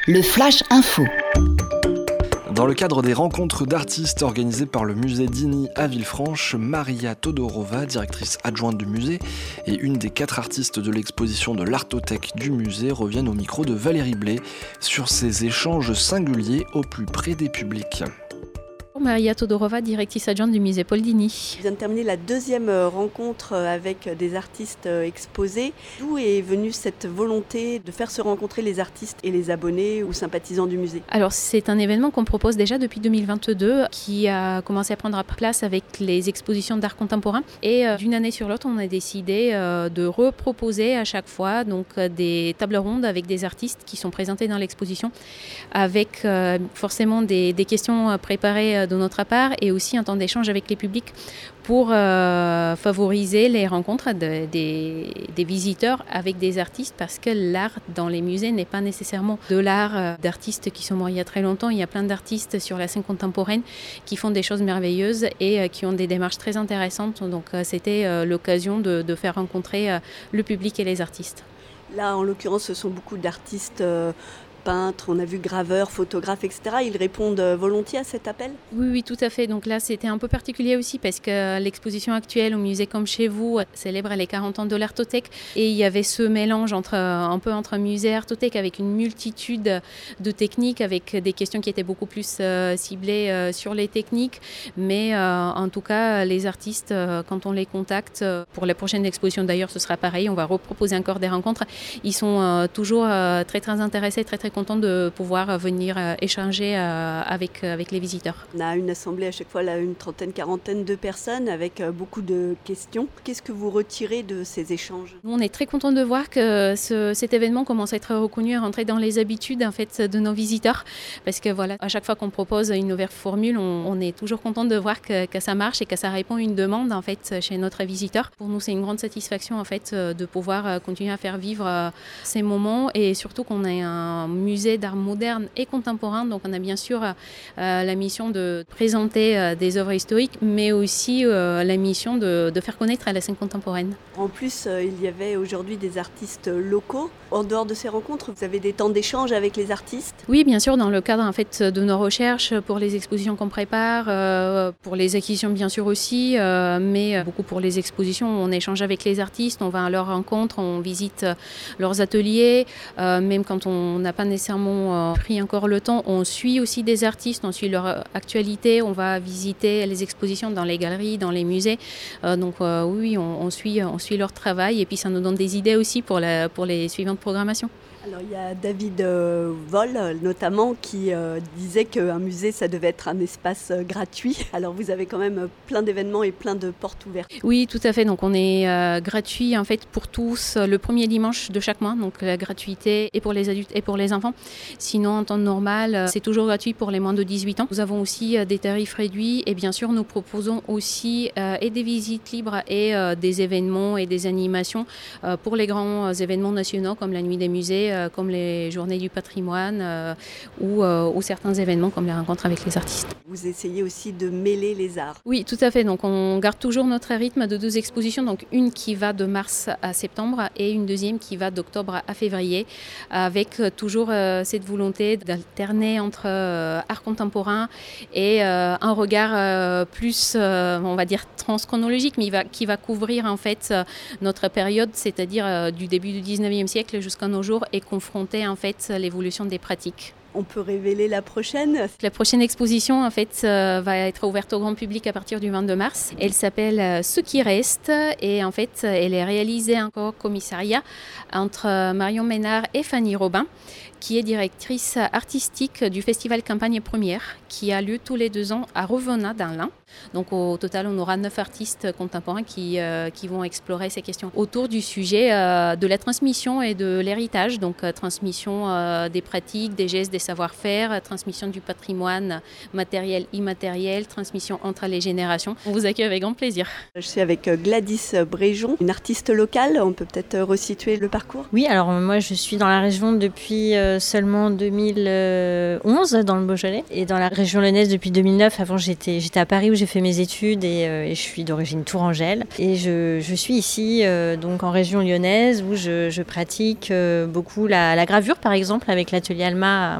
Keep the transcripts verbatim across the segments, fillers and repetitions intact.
Le Flash Info. Dans le cadre des rencontres d'artistes organisées par le musée d'Igny à Villefranche, Maria Todorova, directrice adjointe du musée et une des quatre artistes de l'exposition de l'Artothèque du musée, reviennent au micro de Valérie Blé sur ces échanges singuliers au plus près des publics. Maria Todorova, directrice adjointe du musée Paul d'Igny. Je viens de terminer la deuxième rencontre avec des artistes exposés. D'où est venue cette volonté de faire se rencontrer les artistes et les abonnés ou sympathisants du musée ? Alors c'est un événement qu'on propose déjà depuis deux mille vingt-deux qui a commencé à prendre place avec les expositions d'art contemporain. Et d'une année sur l'autre, on a décidé de reproposer à chaque fois donc, des tables rondes avec des artistes qui sont présentés dans l'exposition, avec forcément des, des questions préparées de notre part et aussi un temps d'échange avec les publics pour euh, favoriser les rencontres de, des, des visiteurs avec des artistes, parce que l'art dans les musées n'est pas nécessairement de l'art euh, d'artistes qui sont morts il y a très longtemps. Il y a plein d'artistes sur la scène contemporaine qui font des choses merveilleuses et euh, qui ont des démarches très intéressantes. Donc euh, c'était euh, l'occasion de, de faire rencontrer euh, le public et les artistes. Là, en l'occurrence, ce sont beaucoup d'artistes euh, peintres, on a vu graveurs, photographes, et cetera. Ils répondent volontiers à cet appel ? Oui, oui, tout à fait. Donc là, c'était un peu particulier aussi parce que l'exposition actuelle au musée Comme Chez Vous célèbre les quarante ans de l'Artothèque et il y avait ce mélange entre, un peu entre musée et Artothèque avec une multitude de techniques, avec des questions qui étaient beaucoup plus euh, ciblées euh, sur les techniques. Mais euh, en tout cas, les artistes, euh, quand on les contacte, euh, pour la prochaine exposition d'ailleurs, ce sera pareil. On va reproposer encore des rencontres. Ils sont euh, toujours euh, très, très intéressés, très, très content de pouvoir venir échanger avec, avec les visiteurs. On a une assemblée à chaque fois, là, une trentaine, quarantaine de personnes avec beaucoup de questions. Qu'est-ce que vous retirez de ces échanges ? Nous, on est très content de voir que ce, cet événement commence à être reconnu et rentrer dans les habitudes en fait, de nos visiteurs. Parce que voilà, à chaque fois qu'on propose une nouvelle formule, on, on est toujours content de voir que, que ça marche et que ça répond à une demande en fait, chez notre visiteur. Pour nous, c'est une grande satisfaction en fait, de pouvoir continuer à faire vivre ces moments et surtout qu'on ait un musée d'art moderne et contemporain, donc on a bien sûr euh, la mission de présenter euh, des œuvres historiques, mais aussi euh, la mission de, de faire connaître à la scène contemporaine. En plus, euh, il y avait aujourd'hui des artistes locaux. En dehors de ces rencontres, vous avez des temps d'échange avec les artistes ? Oui, bien sûr, dans le cadre en fait, de nos recherches, pour les expositions qu'on prépare, euh, pour les acquisitions bien sûr aussi, euh, mais beaucoup pour les expositions, on échange avec les artistes, on va à leurs rencontres, on visite leurs ateliers, euh, même quand on n'a pas nécessairement pris encore le temps. On suit aussi des artistes, on suit leur actualité, on va visiter les expositions dans les galeries, dans les musées. Euh, donc euh, oui, on, on, suit, on suit leur travail et puis ça nous donne des idées aussi pour, la, pour les suivantes programmations. Alors il y a David euh, Voll notamment qui euh, disait qu'un musée ça devait être un espace euh, gratuit. Alors vous avez quand même plein d'événements et plein de portes ouvertes. Oui, tout à fait. Donc on est euh, gratuit en fait pour tous le premier dimanche de chaque mois. Donc la gratuité est pour les adultes et pour les enfants. Sinon en temps normal, c'est toujours gratuit pour les moins de dix-huit ans. Nous avons aussi euh, des tarifs réduits et bien sûr nous proposons aussi euh, et des visites libres et euh, des événements et des animations euh, pour les grands euh, événements nationaux comme la nuit des musées, comme les journées du patrimoine euh, ou, euh, ou certains événements comme les rencontres avec les artistes. Vous essayez aussi de mêler les arts. Oui, tout à fait. Donc on garde toujours notre rythme de deux expositions, donc une qui va de mars à septembre et une deuxième qui va d'octobre à février, avec toujours euh, cette volonté d'alterner entre euh, art contemporain et euh, un regard euh, plus, euh, on va dire, transchronologique, mais il va, qui va couvrir en fait euh, notre période, c'est-à-dire euh, du début du dix-neuvième siècle jusqu'à nos jours et confronter en fait l'évolution des pratiques. On peut révéler la prochaine ? La prochaine exposition en fait euh, va être ouverte au grand public à partir du vingt-deux mars. Elle s'appelle euh, Ce qui reste et en fait elle est réalisée en co-commissariat entre Marion Ménard et Fanny Robin, qui est directrice artistique du festival Campagne Première qui a lieu tous les deux ans à Revenat dans l'Ain. Donc au total, on aura neuf artistes contemporains qui, euh, qui vont explorer ces questions autour du sujet euh, de la transmission et de l'héritage, donc euh, transmission euh, des pratiques, des gestes, des savoir-faire, transmission du patrimoine matériel, immatériel, transmission entre les générations. On vous accueille avec grand plaisir. Je suis avec Gladys Bréjon, une artiste locale. On peut peut-être resituer le parcours ? Oui, alors moi je suis dans la région depuis seulement deux mille onze dans le Beaujolais et dans la région lyonnaise depuis deux mille neuf. Avant j'étais, j'étais à Paris où j'ai fait mes études et, euh, et je suis d'origine tourangelle. Et je, je suis ici euh, donc en région lyonnaise où je, je pratique euh, beaucoup la, la gravure par exemple avec l'atelier Alma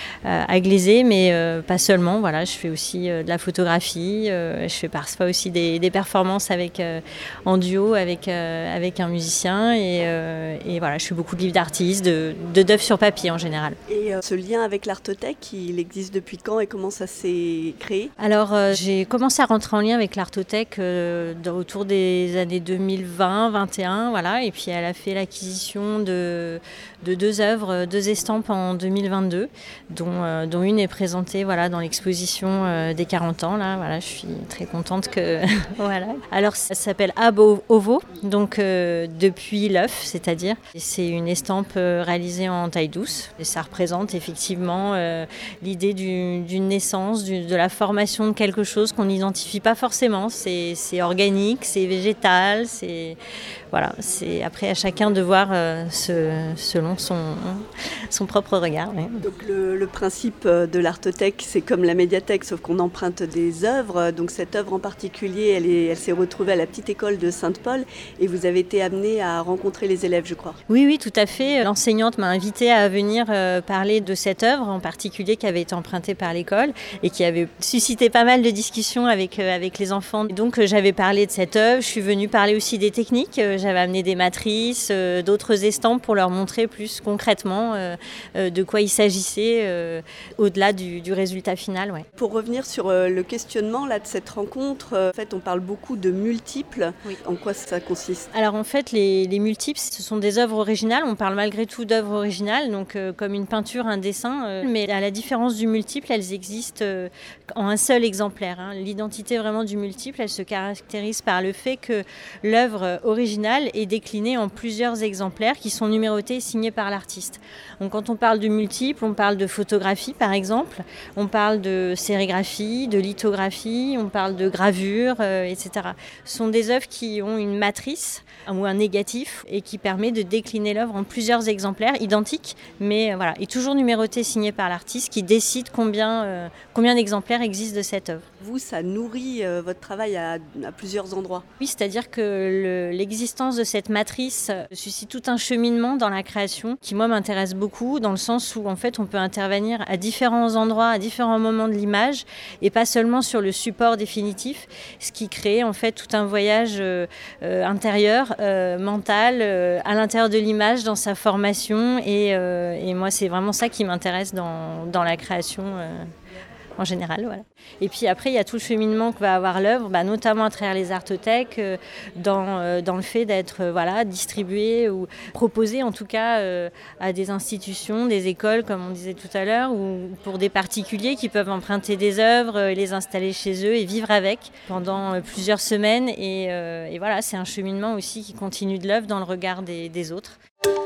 à, à Glazé, mais euh, pas seulement. Voilà, je fais aussi euh, de la photographie. Euh, je fais parfois aussi des, des performances avec, euh, en duo avec, euh, avec un musicien et, euh, et voilà, je fais beaucoup de livres d'artistes, de, de d'œuvres sur papier en général. Et euh, ce lien avec l'Artothèque, il existe depuis quand et comment ça s'est créé ? Alors euh, j'ai commencé à rentrer en lien avec l'Artothèque euh, autour des années deux mille vingt vingt et un, voilà, et puis elle a fait l'acquisition de, de deux œuvres, deux estampes en deux mille vingt-deux, dont, euh, dont une est présentée voilà, dans l'exposition euh, des quarante ans. Là, voilà, je suis très contente que... voilà. Alors ça s'appelle Ab Ovo, donc euh, depuis l'œuf, c'est-à-dire. C'est une estampe euh, réalisée en taille douce et ça représente effectivement euh, l'idée du, d'une naissance, du, de la formation de quelque chose qu'on n'identifie pas forcément. C'est, c'est organique, c'est végétal, c'est... Voilà, c'est après à chacun de voir euh, ce, selon son, son propre regard. Oui. Donc le, le principe de l'Artothèque, c'est comme la médiathèque, sauf qu'on emprunte des œuvres. Donc cette œuvre en particulier, elle, est, elle s'est retrouvée à la petite école de Sainte-Paul et vous avez été amené à rencontrer les élèves, je crois. Oui, oui, tout à fait. L'enseignante m'a invitée à venir euh, parler de cette œuvre en particulier qui avait été empruntée par l'école et qui avait suscité pas mal de discussions avec, euh, avec les enfants. Et donc euh, j'avais parlé de cette œuvre, je suis venue parler aussi des techniques. Euh, J'avais amené des matrices, euh, d'autres estampes pour leur montrer plus concrètement euh, euh, de quoi il s'agissait euh, au-delà du, du résultat final. Ouais. Pour revenir sur euh, le questionnement là, de cette rencontre, euh, en fait, on parle beaucoup de multiples. Oui. En quoi ça consiste ? Alors en fait, les, les multiples, ce sont des œuvres originales. On parle malgré tout d'œuvres originales, donc euh, comme une peinture, un dessin. Euh, mais à la différence du multiple, elles existent euh, en un seul exemplaire. Hein. L'identité vraiment du multiple, elle se caractérise par le fait que l'œuvre originale est déclinée en plusieurs exemplaires qui sont numérotés et signés par l'artiste. Donc quand on parle de multiple, on parle de photographie par exemple, on parle de sérigraphie, de lithographie, on parle de gravure, euh, et cetera. Ce sont des œuvres qui ont une matrice ou un négatif et qui permet de décliner l'œuvre en plusieurs exemplaires identiques, mais euh, voilà, et toujours numérotés, signés par l'artiste qui décide combien, euh, combien d'exemplaires existent de cette œuvre. Vous, ça nourrit euh, votre travail à, à plusieurs endroits. Oui, c'est-à-dire que le, l'existence de cette matrice suscite tout un cheminement dans la création qui, moi, m'intéresse beaucoup dans le sens où, en fait, on peut intervenir à différents endroits, à différents moments de l'image et pas seulement sur le support définitif, ce qui crée, en fait, tout un voyage euh, euh, intérieur, euh, mental, euh, à l'intérieur de l'image, dans sa formation et, euh, et moi, c'est vraiment ça qui m'intéresse dans, dans la création euh, en général, voilà. Et puis après, il y a tout le cheminement que va avoir l'œuvre, bah, notamment à travers les artothèques, euh, dans, euh, dans le fait d'être euh, voilà, distribuée ou proposée en tout cas euh, à des institutions, des écoles, comme on disait tout à l'heure, ou pour des particuliers qui peuvent emprunter des œuvres, euh, les installer chez eux et vivre avec pendant euh, plusieurs semaines. Et, euh, et voilà, c'est un cheminement aussi qui continue de l'œuvre dans le regard des, des autres.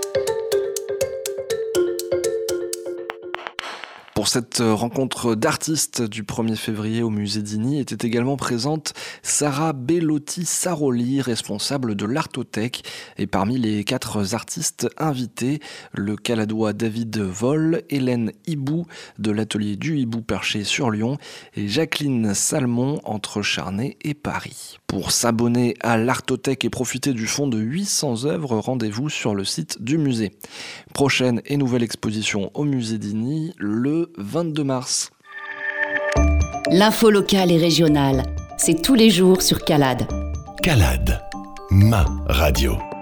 Pour cette rencontre d'artistes du premier février au musée d'Igny était également présente Sarah Bellotti-Saroli, responsable de l'Artothèque. Et parmi les quatre artistes invités, le caladois David Voll, Hélène Hibou de l'atelier du Hibou perché sur Lyon et Jacqueline Salmon entre Charnay et Paris. Pour s'abonner à l'Artothèque et profiter du fonds de huit cents œuvres, rendez-vous sur le site du musée. Prochaine et nouvelle exposition au musée d'Igny le vingt-deux mars. L'info locale et régionale, c'est tous les jours sur Calade. Calade, ma radio.